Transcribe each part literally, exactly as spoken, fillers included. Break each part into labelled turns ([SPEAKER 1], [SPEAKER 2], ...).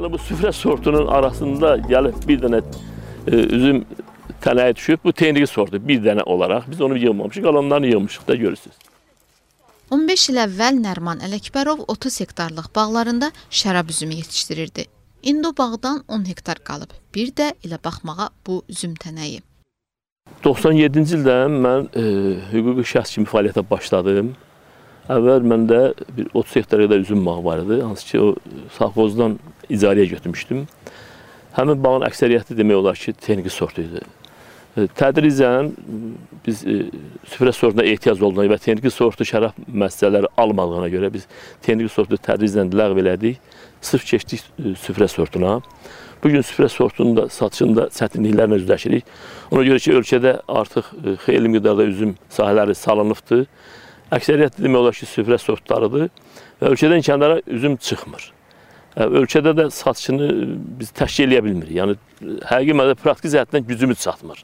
[SPEAKER 1] Yəni bu süfrə sortunun arasında gəlib bir dənə e, üzüm tənəyə düşüb. Bu tenriki sortu bir dənə olaraq. Biz onu yığmamışıq, qalanlarını yığmışıq da görürsünüz.
[SPEAKER 2] on beş il əvvəl Nərman Ələkbərov otuz hektarlıq bağlarında şərab üzümü yetişdirirdi. İndi o bağdan on hektar qalıb. Bir də elə baxmağa bu üzüm tənəyi.
[SPEAKER 1] doxsan yeddinci ildə mən e, hüquqi şəxs kimi fəaliyyətə başladım. Əvvəl məndə bir otuz hektar qədər üzüm bağı var idi. Hansı ki, o savxozdan icarəyə götürmüşdüm. Həmin bağın əksəriyyəti demək olar ki, texniki sortu idi. E, tədricən biz e, süfrə sortuna ehtiyac olduğuna və texniki sortu şərab müəssisələri almadığına görə biz texniki sortu tədricən ləğv elədik. Sırf keçdik e, süfrə sortuna. Bugün süfrə sortunun satışında çətinliklərlə üzləşirik. Ona görə ki, ölkədə artıq xeyli miqdarda üzüm sahələri salınıbdır. Əksəriyyət demək olar ki, süfrə sortlarıdır və ölkədən kənara üzüm çıxmır. Ölkədə də satışını biz təşkil edə bilmirik. Yəni, həqiqi mənada praktiki zəhətdən gücümüz çatmır.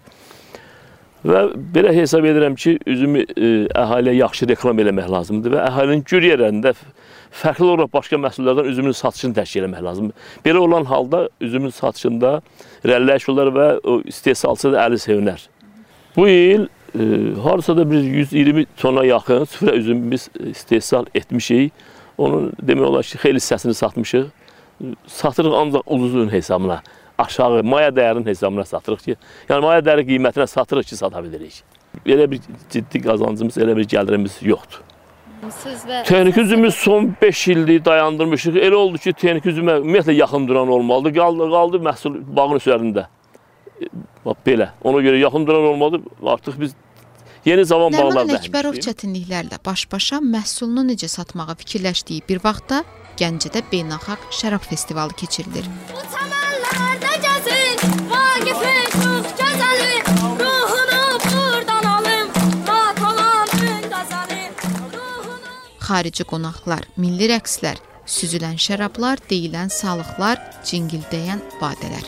[SPEAKER 1] Və belə hesab edirəm ki, üzümü əhaliyə yaxşı reklam eləmək lazımdır və əhalinin gür yerlərində fərqli olaraq başqa məhsullardan üzümün satışını təşkil etmək lazımdır. Belə olan halda üzümün satışında irəliləyiş olar və o istehsalçı da əli sevinər. Bu il e, harasa da bir yüz iyirmi tona yaxın süfrə üzümü biz istehsal etmişik. Onun demək olar ki, xeyli hissəsini satmışıq. Satırıq ancaq uzun hesabına, aşağı maya dəyərinin hesabına satırıq ki, yəni maya dəyəri qiymətinə satırıq ki, sata bilirik. Elə bir ciddi qazancımız, elə bir gəlirimiz yoxdur. Texniki üzümümüz son beş ildir dayandırmışıq. Elə oldu ki, texniki üzümə ümumiyyətlə yaxın duran olmalıdır. Qaldı, qaldı məhsul bağın üzərində. Bax, belə. Ona görə yaxın duran olmadı. Artıq biz yeni zavan bağlar
[SPEAKER 2] Nərman Ələkbərov çətinliklərlə baş-başa məhsulunu necə satmağı fikirləşdiyi bir vaxtda Gəncədə beynəlxalq şərab festivalı keçirilir.
[SPEAKER 3] Bu çəmənlərdə gəzin, Vaqifin çox gözəli, ruhunu buradan alım, mat olan gün qəzəlim, ruhunu...
[SPEAKER 2] Xarici qonaqlar, milli rəqslər, süzülən şərablar, deyilən sağlıqlar, cingildəyən badələr.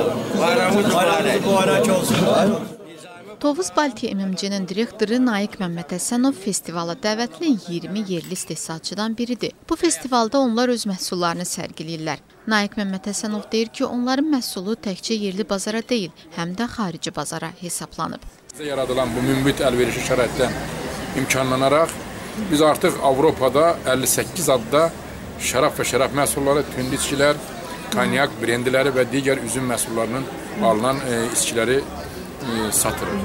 [SPEAKER 2] Tovuz Baltiya M M C-nin direktoru Naiq Məmməd Həsənov festivala dəvətli iyirmi yerli istehsalçıdan biridir. Bu festivalda onlar öz məhsullarını sərgiləyirlər. Naiq Məmməd Həsənov deyir ki, onların məhsulu təkcə yerli bazara deyil, həm də xarici bazara hesablanıb.
[SPEAKER 4] Bizə yaradılan bu münbit əlverişli şəraitdən imkanlanaraq biz artıq Avropada əlli səkkiz adda şərab və şərab məhsulları, tünd içkilər, konyak, brendiləri və digər üzüm məhsullarının alınan e, içkiləri e, satırıq.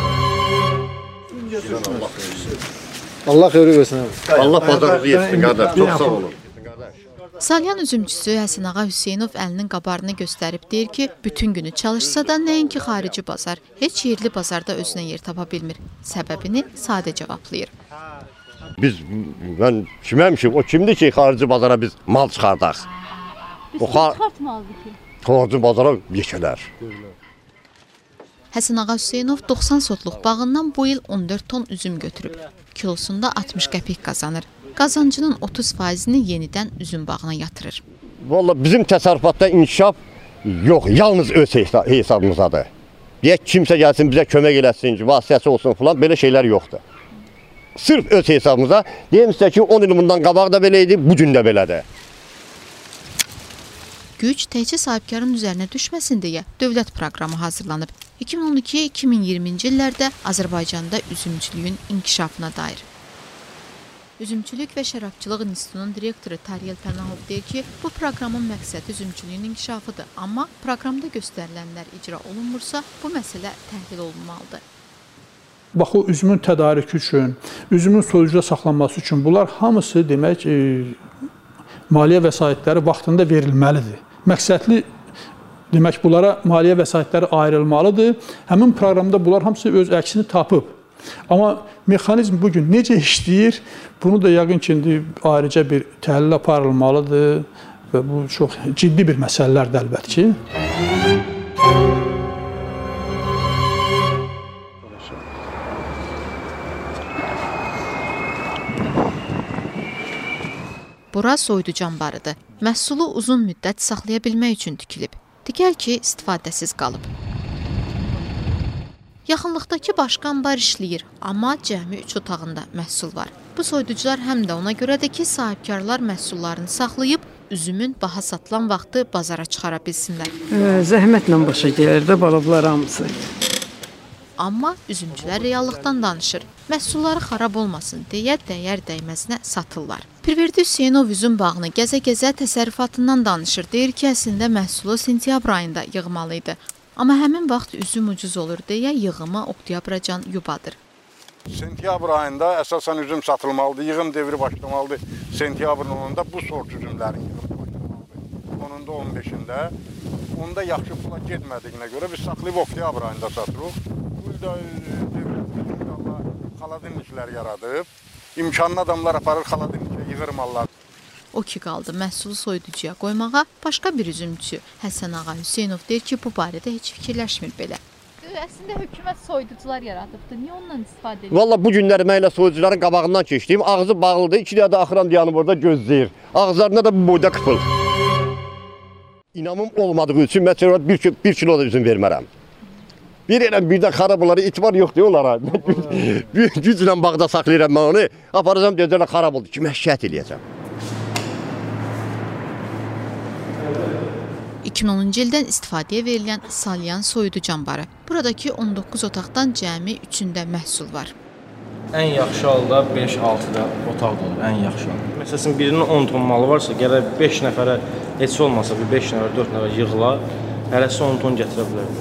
[SPEAKER 5] Allah xeyri versin.
[SPEAKER 6] Allah bazarınızı yetsin qardaş. Çox sağ olun.
[SPEAKER 2] Salyan üzümçüsü Həsən Ağa Hüseynov əlinin qabarını göstərib deyir ki, bütün günü çalışsa da nəinki xarici bazar, heç yerli bazarda özünə yer tapa bilmir. Səbəbini sadə cavablayır.
[SPEAKER 6] Biz, mən kiməm ki, o kimdir ki, xarici bazara biz mal çıxardaq?
[SPEAKER 7] Biz çıxartmalıdır ki.
[SPEAKER 6] Xarici bazara yekələr.
[SPEAKER 2] Həsən Ağa Hüseynov doxsan sotluq bağından bu il on dörd ton üzüm götürüb. Kilosunda altmış qəpik qazanır. Qazancının otuz faizini yenidən üzüm bağına yatırır.
[SPEAKER 6] Vallahi bizim təsərrüfatda inkişaf yox, yalnız öz hesabımızdadır. Deyək, kimsə gəlsin bizə kömək eləsin ki, vasitəsi olsun falan, belə şeylər yoxdur. Sırf öz hesabımıza, deyim sizə ki, on il bundan qabaq da belə idi, bugün də belədir.
[SPEAKER 2] Güc təkcə sahibkarın üzərinə düşməsin deyə dövlət proqramı hazırlanıb. iki min on iki iki min iyirminci illərdə Azərbaycanda üzümçülüyün inkişafına dair. Üzümçülük və Şərabçılıq İnstitutunun direktoru Tariyel Pənahov deyir ki, bu proqramın məqsədi üzümçülüyün inkişafıdır. Amma proqramda göstərilənlər icra olunmursa, bu məsələ təhlil olunmalıdır.
[SPEAKER 5] Bax, o üzümün tədariki üçün, üzümün soyucuda saxlanması üçün bunlar hamısı demək e, maliyyə vəsaitləri vaxtında verilməlidir. Məqsədli demək, bunlara maliyyə vəsaitləri ayrılmalıdır. Həmin proqramda bunlar hamısı öz əksini tapıb. Amma mexanizm bugün necə işləyir, bunu da yəqin ki, indi ayrıca bir təhlil aparılmalıdır və bu çox ciddi bir məsələlərdir əlbət ki.
[SPEAKER 2] Bura soyuducu anbarıdır. Məhsulu uzun müddət saxlaya bilmək üçün tikilib. Digər ki, istifadəsiz qalıb. Yaxınlıqdakı başqa anbar işləyir, amma cəmi üç otağında məhsul var. Bu soyuducular həm də ona görədir ki, sahibkarlar məhsullarını saxlayıb üzümün baha satılan vaxtı bazara çıxara bilsinlər.
[SPEAKER 8] Ə, zəhmətlə başa gəlir də balıqlar hamısı.
[SPEAKER 2] Amma üzümçülər reallıqdan danışır. Məhsulları xarab olmasın deyə dəyər dəyməzinə satırlar. Pirverdi Hüseynov üzüm bağını gəzə-gəzə təsərrüfatından danışır. Deyir ki, əslində məhsulu sentyabr ayında yığmalı idi. Amma həmin vaxt üzüm ucuz olur deyə yığımı oktyabracan yubadır.
[SPEAKER 9] Sentyabr ayında əsasən üzüm satılmalıdır, yığım devri başlamalıdır. Sentyabrın onunda bu sort üzümlərin yığımı başlamalıdır. Onunda on beşində. Onda yaxşı pula getmədiyinə görə biz saxlayıb oktyabr ayında satırıq. Bu ildə xaladinliklər yaradıb. İmkanlı adamlar aparır xaladinlikə, yığır mallar.
[SPEAKER 2] O ki qaldı məhsulu soyuducuya qoymağa, başqa bir üzümçü Həsən Ağa Hüseynov deyir ki, bu barədə heç fikirləşmir belə.
[SPEAKER 7] Əslində hökumət soyuducular yaradıbdı. Niyə ondan istifadə edir?
[SPEAKER 6] Valla bu günləri mən elə soyuducuların qabağından keçdiyim, ağzı bağlıdır, iki dəyə də axıran dayanıb orada gözləyir. Ağızlarında da bu boyda qıfıl. İnamım olmadığı üçün mən bir, bir kilo da üzüm vermərəm. Bir elə birdən xarabları itibar yox deyirlər. Güclə bağda saxlayıram mən onu. Aparacam deyəcəklər xarab oldu. Kimə şikayət eləyəcəm?
[SPEAKER 2] iki min onuncu ildən istifadəyə verilən Salyan soyuducu anbarı. Buradakı on doqquz otaqdan cəmi üçündə məhsul var.
[SPEAKER 10] Ən yaxşı halda beş altıda otaq da olur, ən yaxşı halda. Məsələn, birinin on ton malı varsa, gərək beş nəfərə, heç olmasa bir beş nəfər, dörd nəfər yığıla, hərəsi on ton gətirə bilər.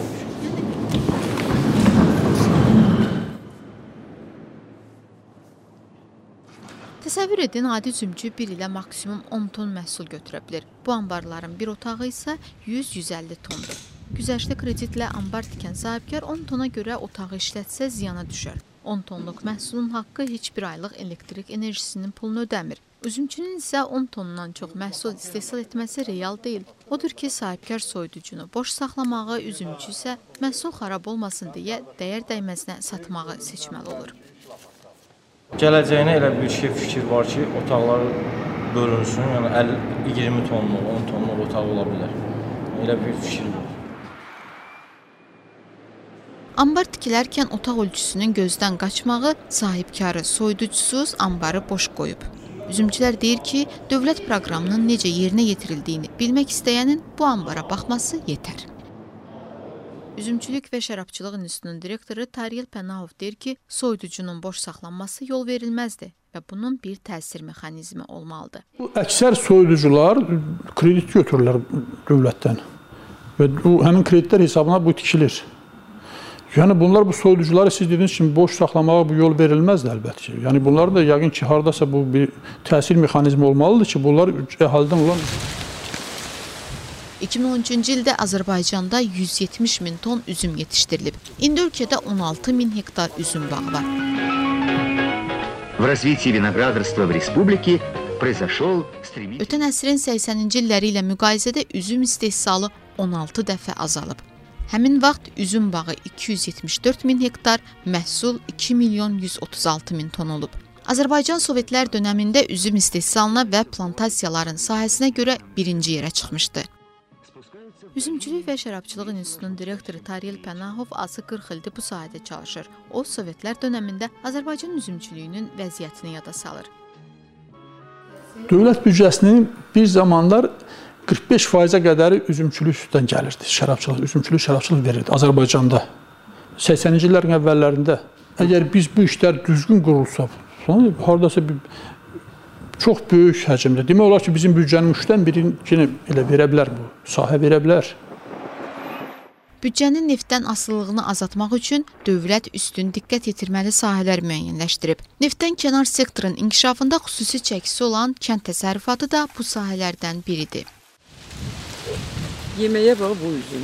[SPEAKER 2] Təsəvvür edin, adi üzümçü bir ilə maksimum on ton məhsul götürə bilir. Bu anbarların bir otağı isə yüz yüz əlli tondur. Güzəştli kreditlə anbar tikən sahibkar on tona görə otağı işlətsə ziyana düşər. on tonluq məhsulun haqqı heç bir aylıq elektrik enerjisinin pulunu ödəmir. Üzümçünün isə on tondan çox məhsul istehsal etməsi real deyil. Odur ki, sahibkar soyuducunu boş saxlamağı, üzümçü isə məhsul xarab olmasın deyə dəyər dəyməzinə satmağı seçməli olur.
[SPEAKER 10] Gələcəyinə elə bir şey fikir var ki, otaqlar bölünsün, yəni iyirmi tonluq, on tonluq otaq ola bilər. Elə bir fikir var.
[SPEAKER 2] Anbar tikilərkən otaq ölçüsünün gözdən qaçmağı sahibkarı soyuducusuz anbarı boş qoyub. Üzümçülər deyir ki, dövlət proqramının necə yerinə yetirildiyini bilmək istəyənin bu anbara baxması yetər. Üzümçülük və Şərabçılıq İnstitutunun direktoru Tariyel Pənahov deyir ki, soyuducunun boş saxlanması yol verilməzdir və bunun bir təsir mexanizmi olmalıdır.
[SPEAKER 5] Əksər soyuducular kredit götürürlər dövlətdən və həmin kreditlər hesabına bu tikilir. Yəni bunlar bu soyuducuları siz dediyiniz kimi boş saxlamağa bu yol verilməzdir əlbəttə ki. Yəni bunlar da yəqin ki, haradasa bu bir təsir mexanizmi olmalıdır ki, bunlar əhalidən olan...
[SPEAKER 2] iki min on üçüncü ildə Azərbaycanda yüz yetmiş min ton üzüm yetişdirilib. İndi ölkədə on altı min hektar üzüm bağı var. Ötən əsrin səksəninci illəri ilə müqayisədə üzüm istehsalı on altı dəfə azalıb. Həmin vaxt üzüm bağı iki yüz yetmiş dörd min hektar, məhsul iki milyon yüz otuz altı min ton olub. Azərbaycan Sovetlər dönəmində üzüm istehsalına və plantasiyaların sahəsinə görə birinci yerə çıxmışdı. Üzümçülük və Şərabçılıq İnstitutunun direktoru Tariyel Pənahov azı qırx ildir bu sahədə çalışır. O, Sovetlər dönəmində Azərbaycan üzümçülüyünün vəziyyətini yada salır.
[SPEAKER 5] Dövlət büdcəsinin bir zamanlar qırx beş faizə qədəri üzümçülük üstdən gəlirdi. Şərabçılıq, üzümçülük, şərabçılıq verirdi Azərbaycanda. səksəninci illərin əvvəllərində əgər biz bu işlər düzgün qurulsa, haradasa bir çox böyük həcmdə. Demək olar ki, bizim büdcənin üçdən birini elə verə bilər bu, sahə verə bilər.
[SPEAKER 2] Büdcənin neftdən asılılığını azaltmaq üçün dövlət üstün diqqət yetirməli sahələr müəyyənləşdirib. Neftdən kənar sektorun inkişafında xüsusi çəkisi olan kənd təsərrüfatı da bu sahələrdən biridir.
[SPEAKER 8] Yeməyə bax bu üzüm.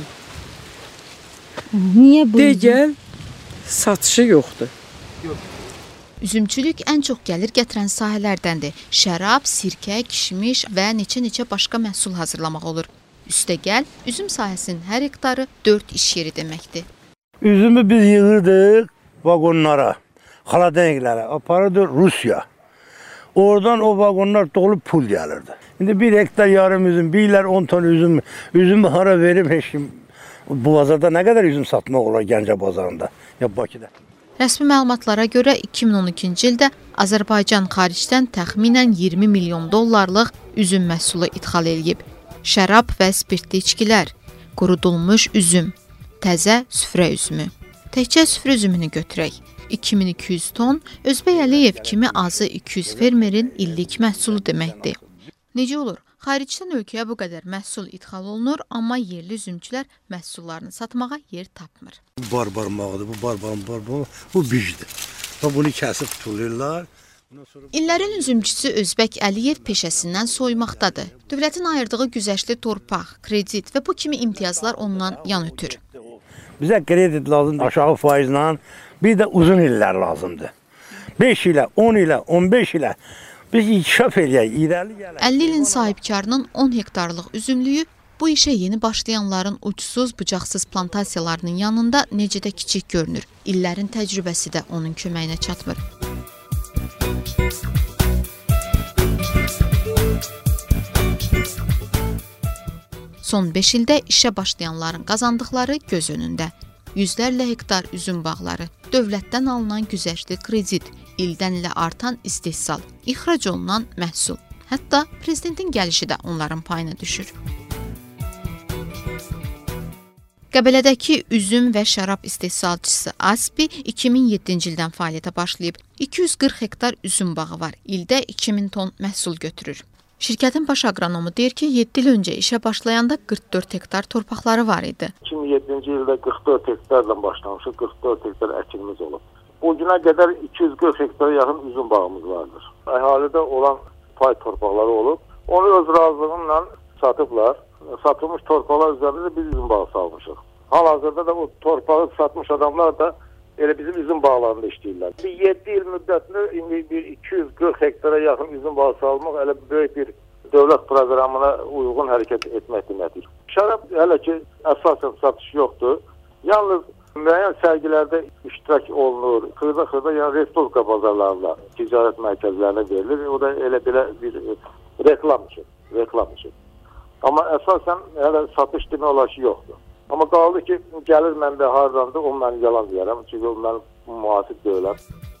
[SPEAKER 7] Niyə bu üzüm?
[SPEAKER 8] Digər satışı yoxdur. Yox.
[SPEAKER 2] Üzümçülük ən çox gəlir gətirən sahələrdəndir. Şərab, sirkə, kişmiş və neçə-neçə başqa məhsul hazırlamaq olur. Üstəgəl, üzüm sahəsinin hər hektarı dörd iş yeri deməkdir.
[SPEAKER 11] Üzümü biz yığırdıq vagonlara, xaladenklərə, aparırdı Rusiya. Oradan o vagonlar dolub pul gəlirdi. İndi bir hektar yarım üzüm, birlər on ton üzüm, üzümü hara verib heç kim. Bu bazarda nə qədər üzüm satmaq olar Gəncə bazarında, ya Bakıda?
[SPEAKER 2] Rəsmi məlumatlara görə iki min on ikinci ildə Azərbaycan xaricdən təxminən iyirmi milyon dollarlıq üzüm məhsulu idxal edib. Şərab və spirtli içkilər, qurudulmuş üzüm, təzə süfrə üzümü. Təkcə süfrə üzümünü götürək. iki min iki yüz ton Özbək Əliyev kimi azı iki yüz fermerin illik məhsulu deməkdir. Necə olur? Xaricdən ölkəyə bu qədər məhsul idxal olunur, amma yerli üzümçülər məhsullarını satmağa yer tapmır.
[SPEAKER 11] Bu barbarmaqdır, bu barbarın barbarı, bu bijdir. Bunu kəsib tutulurlar.
[SPEAKER 2] İllərin üzümçüsü Özbək Əliyev peşəsindən soymaqdadır. Dövlətin ayırdığı güzəştli torpaq, kredit və bu kimi imtiyazlar ondan yan ötür.
[SPEAKER 11] Bizə kredit lazımdır aşağı faizlə, bir də uzun illər lazımdır. beş ilə, on ilə, on beş ilə biz inkişaf eləyək, irəli gələk.
[SPEAKER 2] əlli ilin sahibkarının on hektarlıq üzümlüyü bu işə yeni başlayanların uçsuz, bucaqsız plantasiyalarının yanında necə də kiçik görünür. İllərin təcrübəsi də onun köməyinə çatmır. Son beş ildə işə başlayanların qazandıqları göz önündə. Yüzlərlə hektar üzüm bağları, dövlətdən alınan güzəştli kredit, ildən ilə artan istehsal, ixrac olunan məhsul. Hətta prezidentin gəlişi də onların payına düşür. Qəbələdəki üzüm və şərab istehsalçısı Aspi iki min yeddinci ildən fəaliyyətə başlayıb. iki yüz qırx hektar üzüm bağı var, ildə iki min ton məhsul götürür. Şirkətin baş aqronomu deyir ki, yeddi il öncə işə başlayanda qırx dörd hektar torpaqları var idi.
[SPEAKER 12] iki min yeddinci ildə qırx dörd hektarla başlamışıq, qırx dörd hektar əkilimiz olub. O günə qədər iki yüz qırx hektara yaxın üzüm bağımız vardır. Əhalidə olan pay torpaqları olub, onu öz razılığıyla satıblar. Satılmış torpaqlar üzərində biz üzüm bağı salmışıq. Hal-hazırda da o torpağı satmış adamlar da elə bizim üzüm bağlarında işləyirlər. Bir yeddi il müddətini indi bir iki yüz qırx hektara yaxın üzüm bağı salmaq elə böyük bir dövlət proqramına uyğun hərəkət etmək deməkdir. Şərab hələ ki əsasən satış yoxdur. Yalnız müəyyən sərgilərdə iştirak olunur. Xırda-xırda yəni respublika bazarlarında, ticarət mərkəzlərinə verilir. O da elə belə bir reklam üçün, reklam üçün. Amma əsasən hələ satış demək olar ki yoxdur. Amma qaldı ki, gəlir mənbə hardandır, onu mən yalan deyərəm. Çünki o mənim müasib deyiləm.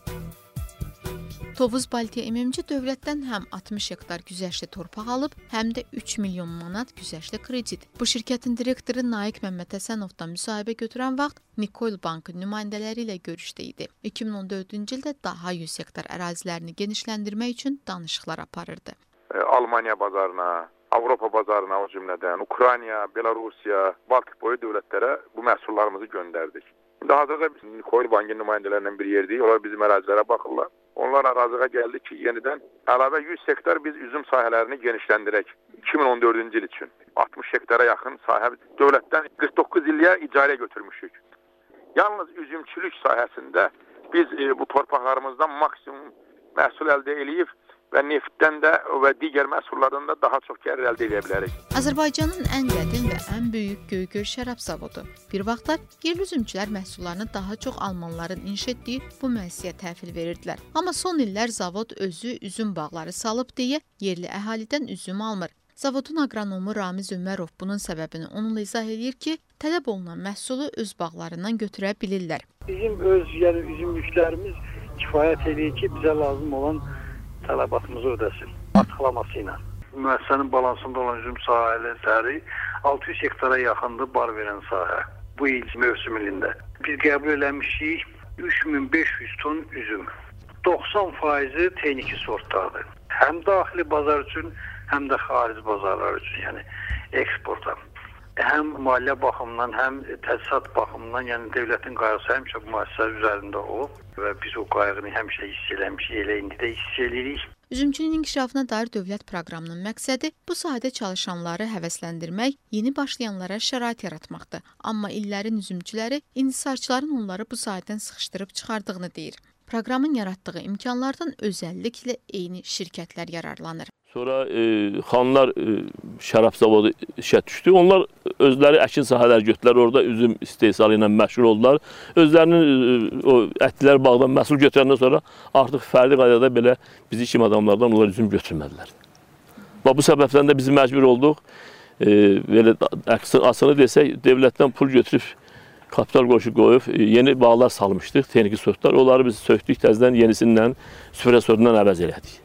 [SPEAKER 2] Tovuz Baltiya M M C dövlətdən həm altmış hektar güzəştli torpaq alıb, həm də üç milyon manat güzəştli kredit. Bu şirkətin direktoru Naiq Məmmədhəsənovdan müsahibə götürən vaxt Nikol Bankı nümayəndələri ilə görüşdə idi. iki min on dördüncü ildə daha yüz hektar ərazilərini genişləndirmək üçün danışıqlar aparırdı.
[SPEAKER 4] Almaniya bazarına, Avropa bazarına o cümlədən, Ukrayna, Belarusiya, Baltik boyu dövlətlərə bu məhsullarımızı göndərdik. İndi hazırda biz Nikol Bankı nümayəndələrindən bir yerdəyik, onlar bizim ərazilərə baxırlar. Onlar əraziyə gəldi ki, yenidən əlavə yüz hektar biz üzüm sahələrini genişləndirək iki min on dördüncü il üçün. altmış hektara yaxın sahə dövlətdən qırx doqquz illiyə icarəyə götürmüşük. Yalnız üzümçülük sahəsində biz e, bu torpaqlarımızdan maksimum məhsul əldə edib və neftdən də və digər məhsullardan da daha çox gəlir əldə edə bilərik.
[SPEAKER 2] Azərbaycanın ən qədim və ən böyük Göygöl şərab zavodu. Bir vaxtlar yerli üzümçülər məhsullarını daha çox almanların inşa etdiyi bu müəssisəyə təhvil verirdilər. Amma son illər zavod özü üzüm bağları salıb deyə yerli əhalidən üzüm almır. Zavodun aqronomu Ramiz Ömərov bunun səbəbini onunla izah edir ki, tələb olunan məhsulu öz bağlarından götürə bilirlər.
[SPEAKER 13] Bizim öz yəni üzümlüklərimiz kifayət edir ki, bizə lazım olan tələbatımızı ödəsin, artıqlaması ilə. Müəssisənin balansında olan üzüm sahələri altı yüz hektara yaxındır bar verən sahə bu il mövsüm ilində. Biz qəbul eləmişik üç min beş yüz ton üzüm. doxsan faizi texniki sortlardır. Həm daxili bazar üçün, həm də xarici bazarlar üçün, yəni eksporta. Həm maliyyə baxımından, həm təchizat baxımından, yəni dövlətin qayğısı həmişə bu müəssisələr üzərində olub və biz o qayğını həmişə hiss eləmişik, elə indi də hiss eləyirik.
[SPEAKER 2] Üzümçülüyün inkişafına dair dövlət proqramının məqsədi bu sahədə çalışanları həvəsləndirmək, yeni başlayanlara şərait yaratmaqdır. Amma illərin üzümçüləri inhisarçıların onları bu sahədən sıxışdırıb çıxardığını deyir. Proqramın yaratdığı imkanlardan özəlliklə eyni şirkətlər yararlanır.
[SPEAKER 1] Sonra e, xanlar e, şərab zavodu işə düşdü. Onlar özləri əkin sahələr götürdülər, orada üzüm istehsalı ilə məşğul oldular. Özlərinin e, o ətlər bağdan məhsul götürəndən sonra artıq fərdi qaydada belə bizi kimi adamlardan onlar üzüm götürmədilər. Və bu səbəbdən də biz məcbur olduq, e, belə açığını desək, dövlətdən pul götürüb kapital qoşu qoyub yeni bağlar salmışdıq, texniki sortlar. Onları biz söktük, təzədən yenisindən süfrə sortundan əvəz elədik.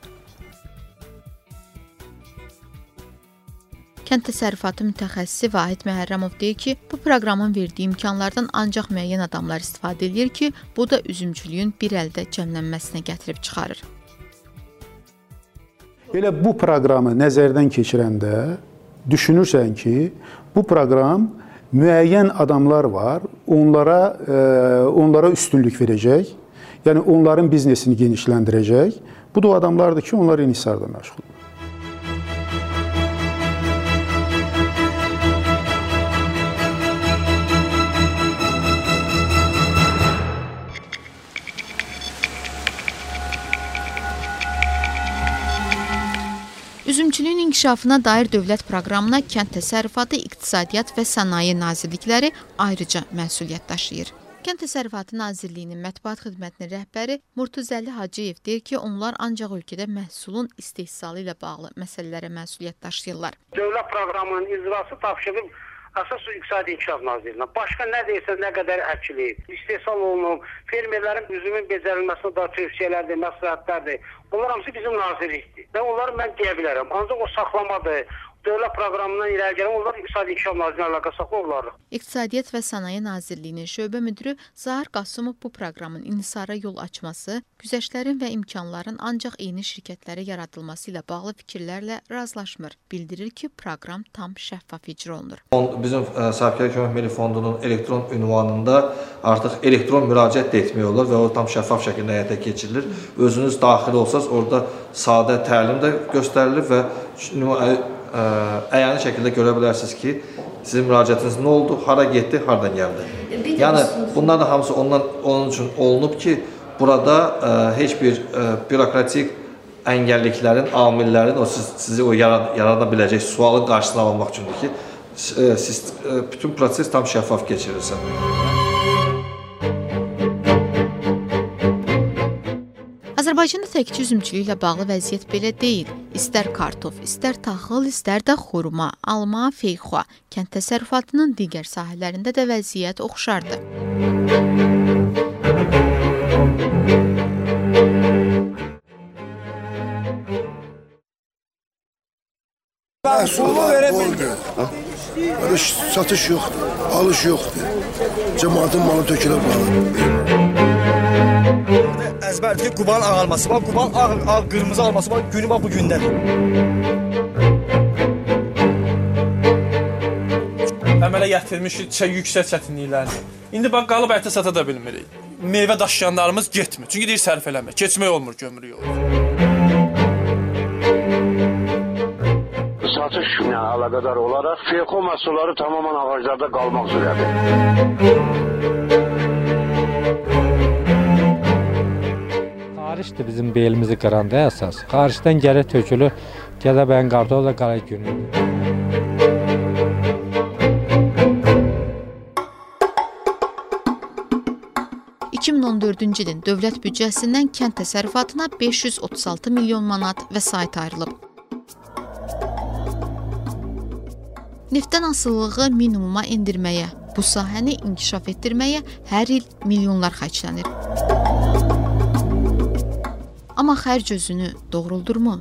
[SPEAKER 2] Kənd təsərrüfatı mütəxəssisi Vahid Məhərrəmov deyir ki, bu proqramın verdiyi imkanlardan ancaq müəyyən adamlar istifadə edir ki, bu da üzümçülüyün bir əldə cəmlənməsinə gətirib çıxarır.
[SPEAKER 14] Elə bu proqramı nəzərdən keçirəndə düşünürsən ki, bu proqram müəyyən adamlar var, onlara, e, onlara üstünlük verəcək, yəni onların biznesini genişləndirəcək. Bu da o adamlardır ki, onlar inhisarda məşğuldur.
[SPEAKER 2] Üzümçülüyün inkişafına dair dövlət proqramına Kənd Təsərrüfatı, İqtisadiyyat və Sənaye Nazirlikləri ayrıca məsuliyyət daşıyır. Kənd Təsərrüfatı Nazirliyinin mətbuat xidmətinin rəhbəri Murtuzəli Hacıyev deyir ki, onlar ancaq ölkədə məhsulun istehsalı ilə bağlı məsələlərə məsuliyyət daşıyırlar.
[SPEAKER 13] Dövlət proqramının icrası tapşırılıb Əsas İqtisadi İnkişaf Nazirliyinə. Başqa nə deyirsə, nə qədər əkilib, istehsal olunub, fermerlərin üzümün becərilməsində da tövsiyələrdir, məsləhətlərdir. Bunlar hamısı bizim nazirlikdir. Və onları mən deyə bilərəm. Ancaq o saxlamadır. Dövlət proqramından irəli gələn onlar İqtisadi İnkişaf Nazirliyinə əlaqə saxlayırlar.
[SPEAKER 2] İqtisadiyyat və Sənaye Nazirliyinin şöbə müdiri Zahir Qasımov bu proqramın inhisara yol açması, güzəştlərin və imkanların ancaq eyni şirkətlərə yaradılması ilə bağlı fikirlərlə razılaşmır. Bildirir ki, proqram tam şəffaf icra olunur.
[SPEAKER 10] Bizim Sahibkarlar Kömək Milli Fondunun elektron ünvanında artıq elektron müraciət də etmək olur və o tam şəffaf şəkildə həyata keçirilir. Özünüz daxil olsanız, orada sadə təlim də göstərilir və əyani şəkildə görə bilərsiniz ki, sizin müraciətiniz nə oldu, hara getdi, haradan gəldi. Yəni, bunlar da hamısı ondan, onun üçün olunub ki, burada ə, heç bir ə, bürokratik əngəlliklərin, amillərin o siz, sizi o yarada, yarada biləcək sualın qarşısına almaq üçündür ki, siz, ə, bütün proses tam şəffaf keçirirsən.
[SPEAKER 2] Azərbaycanda təkcə üzümçülüklə bağlı vəziyyət belə deyil. İstər kartof, istər taxıl, istər də xurma, alma, feyxua, kənd təsərrüfatının digər sahələrində də vəziyyət oxşardır.
[SPEAKER 15] Məhsulu verə bildir. Satış yoxdur, alış yoxdur. Cəmaatın malı tökülə bağlıdır.
[SPEAKER 16] Əzbərdir ki, Qubanın ağalması var, Qubanın ağ, ağ, qırmızı alması var, günü var bu gündədir.
[SPEAKER 17] Əmələ gətirmişik yüksək çətinliklərini. İndi bax, qalıb ətə sata da bilmirik. Meyvə daşıyanlarımız getmir. Çünki deyir sərf eləmir. Keçmək olmur gömürük olur.
[SPEAKER 12] Satış ilə əlaqədar olaraq feyxo məhsulları tamamen ağaclarda qalmaq üzrədir.
[SPEAKER 18] Xarişdir bizim belimizi qıranda əsas. Xarişdən gələ tökülür, Gədəbəyin qartofu da qara günüdür.
[SPEAKER 2] iki min on dördüncü ilin dövlət büdcəsindən kənd təsərrüfatına beş yüz otuz altı milyon manat vəsait ayrılıb. Neftdən asılılığı minimuma endirməyə, bu sahəni inkişaf etdirməyə hər il milyonlar xərclənir. Amma xərc özünü doğruldurmu?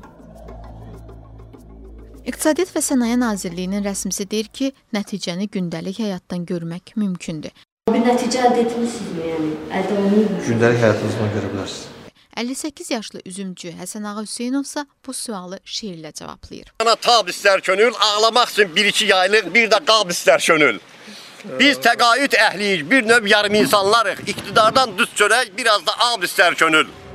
[SPEAKER 2] İqtisadiyyat və Sənaye Nazirliyinin rəsmisi deyir ki, nəticəni gündəlik həyatdan görmək mümkündür.
[SPEAKER 19] Bir nəticə əldə etmişsiniz, yəni əldə olunur.
[SPEAKER 10] Gündəlik həyatınızdan görə bilərsiniz.
[SPEAKER 2] əlli səkkiz yaşlı üzümcü Həsən Ağa Hüseynovsa bu sualı şeirlə cavablayır.
[SPEAKER 6] Ana tab istər könül, ağlamaq üçün bir-iki yaylıq, bir də qab istər könül. Biz təqaüd əhliyik, bir növ yarım insanlarıq, iqtidardan düz çörək, biraz da ab istər könül.